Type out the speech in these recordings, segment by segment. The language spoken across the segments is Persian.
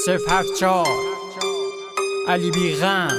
074 علی بیغم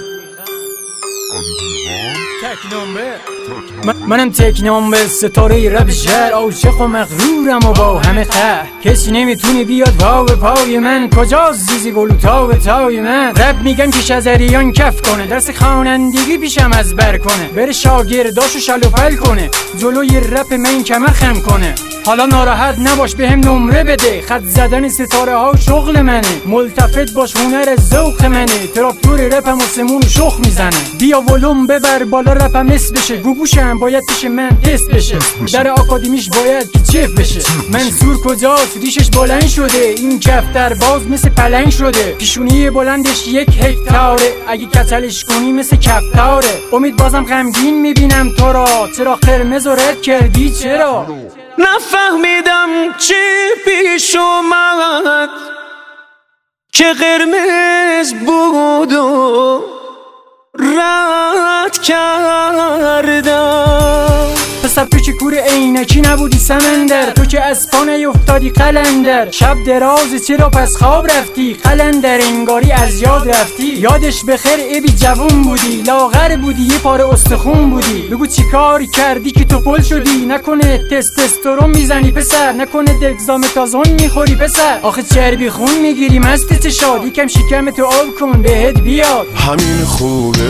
منم تکنام به ستاره رب شهر، عاشق و مغرورم و با همه قهر. کسی نمیتونه بیاد پا به پای من، کجاست زیزی گلو تا به تای من. رب میگم که شزریان کف کنه، درس خوانندگی پیشم از بر کنه، بره شاگرداشو شلوفل کنه، جلوی رپ من کمر خم کنه. حالا ناراحت نباش بهم نمره بده، خط زدن ستاره ها شغل منه، ملتفت باش هنر ذوق منه، تراکتور رپم و سمون شخ میزنه. بیا ولوم ببر بالا رپم نصف بشه، گوگوشم باید پیش من تست بشه، در آکادمیش باید که چف بشه. منصور کجاست ریشش بلند شده، این کفتر باز مثل پلنگ شده، پیشونی بلندش 1 هکتاره، اگه کتلش کنی مثل کفتاره. امید بازم غمگین میبینم تو را، چرا قرمز و رد کردی چرا؟ نفهمیدم چی پیش اومد که قرمز بود و رد کردم. پسر تو که کور عینکی نبودی سمندر، تو که از پا نیفتادی قلندر. شب درازی چرا پس خواب رفتی قلندر، انگاری از یاد رفتی. یادش بخیر ابی جوون بودی، لاغر بودی یه پاره استخون بودی. بگو چی کاری کردی که تو پل شدی، نکنه تستوسترون میزنی پسر، نکنه دگزامتازون میخوری پسر. آخه چربی خون میگیری مست چشاد، یکم شکم تو آب کن بهت بیاد. همین خوبه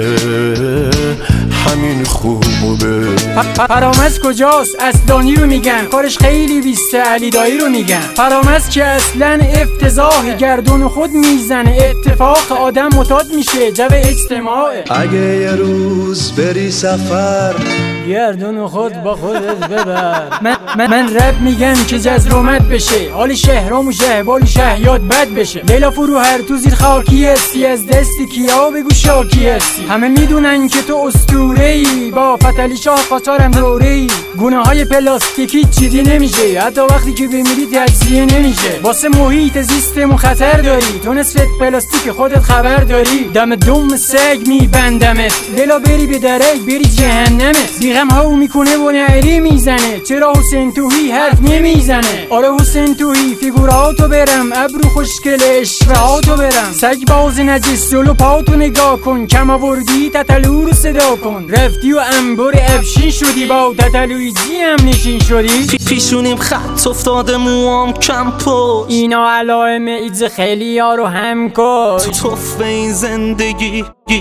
همین خوبه. فرامز کجاست؟ اصلانی رو میگن، کارش خیلی بیسته، علی دایی رو میگن. فرامز که اصلا افتضاح، گردون خود میزنه، اتفاق آدم متاد میشه، جو اجتماعه. اگه یه روز بری سفر، گردون خود با خودت ببر. من رب میگم که جزرومت بشه، حال شهرام و شهبالی شهیاد بد بشه. لیلا فروهر تو زیر خاکی هستی، از دستی کیا بگو شاکی هستی. همه میدونن که تو اسطوره‌ای، با فتلی شاه قاچارم دوره‌ای. گونه های پلاستیکی چیدی نمیشه، حتی وقتی که بمیری تجزیه نمیشه. واسه محیط زیستمون خطر داری، تو نصف پلاستیک خودت خبر داری. دم دم سگ میبندمت، لیلا بری به درک بری جهنمت. بیغم ها میکنه و نعری میزنه، چرا حسین توهی حرف نمیزنه؟ آره حسین توهی فیگوراتو برم، ابرو خوشگل اشرهاتو برم. سگ باز نجس جلو پاتو نگاه کن، کم آوردی تتلو رو صدا کن. رفتی و انبار افشین شدی، با تتلوی جی هم نشین شدی. پیشونیم خط افتاده موام کم پشت، اینا علائم ایدز خیلی ها رو هم کش. توف این زندگی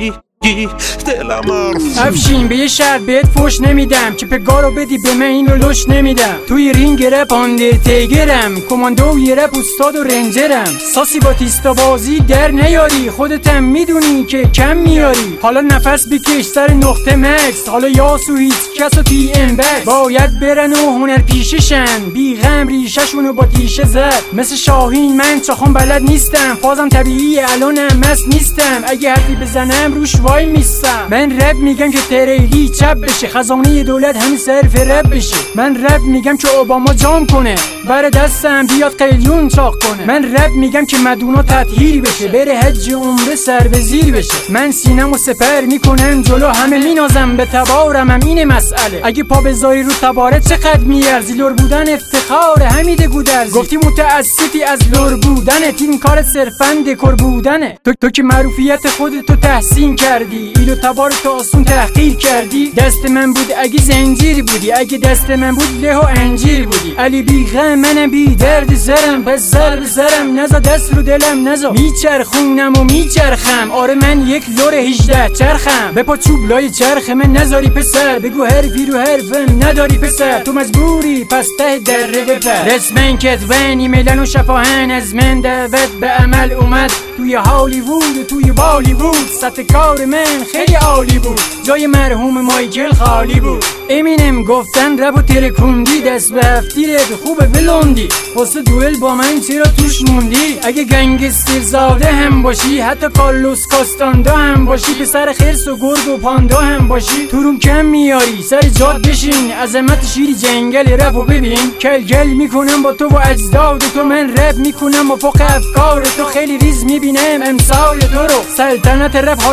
دلم افشین به یه شرط بهت فوش نمیدم، که پگارو بدی به من اینو لش نمیدم. توی رینگ رپ آندرتیگرم، کماندو یه رپ استاد و رنجرم. ساسی با تیستا بازی در نیاری، خودتم میدونی که کم میاری. حالا نفس بکش سر نقطه مکس، حالا یاسو هیچ کسو تی ام بکس. باید برن و هنر پیششن، بی غم ریششونو با تیشه زد. مثل شاهین من چاخون بلد نیستم، فازم طبیعی الانم مست نیستم. اگه حرفی بزنم روش وای میستم. من رپ میگم که تریلی چپ بشه، خزانه دولت همین صرف رپ بشه. من رپ میگم که اوباما جام کنه، بر دستم بیاد قلیون چاق کنه. من رپ میگم که مدونا تطهیر بشه، بره حج عمره سر به زیر بشه. من سینمو سپر میکنم جلو همه، مینازم به تبارم هم اینه مسئله. اگه پا بذاری رو تباره چقدر میارزی، لور بودن افتخار حمید گودرزی. گفتی متاسفی از لور بودنت، این کار صرفا دکور بودنه. تو که معروفیت خودتو تحسین کردی، ایلو تبار تو آسون تحقیر کردی. دست من بود اگه زنجیر بودی، اگه دست من بود له و انجیر بودی. علی بیغم منم بی درد زرم، بس زر بزرم نزا دست رو دلم نزا. میچرخونم و میچرخم، آره من یک لور 18 چرخم. بپا چوب لای چرخ من نذاری پسر، بگو حرفی رو حرفم نداری پسر. تو مجبوری پس ته دره بپر. رسمن کتبنی میلن و شفاهن، از من دعوت به عمل اومد. توی هالیوود و توی بالیوود، سطح کار من خیلی عالی بود، جای مرحوم مایکل خالی بود. امینم گفتن رپ و ترکوندی، دست به هفتیرت خوبه بلوندی. واسه دوئل با من چرا توش موندی؟ اگه گنگستر زاده هم باشی، حتی کارلوس کاستاندا هم باشی، پسر خرس و گرگ و پاندا هم باشی، تو روم کم میاری سر جاد بشین. عظمت شیری جنگل رپ و ببین، کل گل میکنم با تو و اجداد تو. من رپ میکنم با فوق افکار تو، خیلی ریز میبینم امثال تو رو. سلطنت رپ حالا توی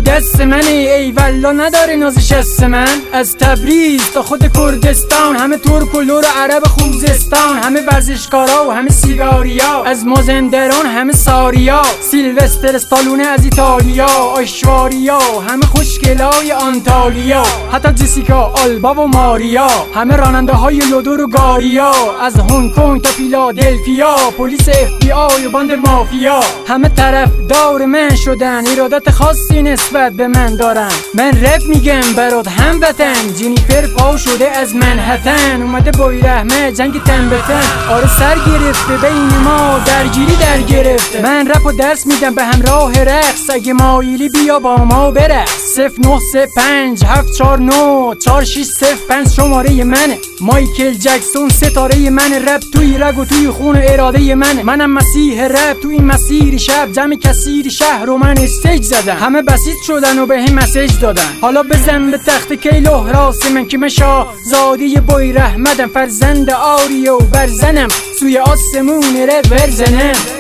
دست منه، ای والله نداره نازش از من. از تبریز تا خود کردستان، همه ترک و لور عرب خوزستان، همه ورزشکارا و همه سیگاریا، از مازندران همه ساریا، سیلوستر استالونه از ایتالیا، آیشواریا همه خوشگلای آنتالیا، حتی جسیکا آلبا و ماریا، همه راننده های لودور و گاریا، از هنگ کنگ تا فیلادلفیا، پلیس اف بی آی و باند مافیا، همه طرفدار من شدن، ارادت خاصی نسبت به من دارن. من رپ میگم برات هموطن، جنیفر پا شده از منهتن، اومده بای رحمه جنگ تن به تن، آره سر گرفته بین ما درگیری در گرفته. من رپ و درس میدم به همراه رقص، اگه مایلی بیا با ما برقص. 0935 749 4605 شماره منه، مایکل جکسون ستاره من، رپ توی رگ و توی خون اراده منه. منم مسیح رپ تو این مسیر شب، جمع کثیر شهر و من استیج زدم، همه بسیط شدن و به هم مسیج دادن. حالا بزن به تخت کیلو راست من که من شاهزاده بای رحمتم، فرزند آری و برزنم، سوی آسمون رپ برزنم.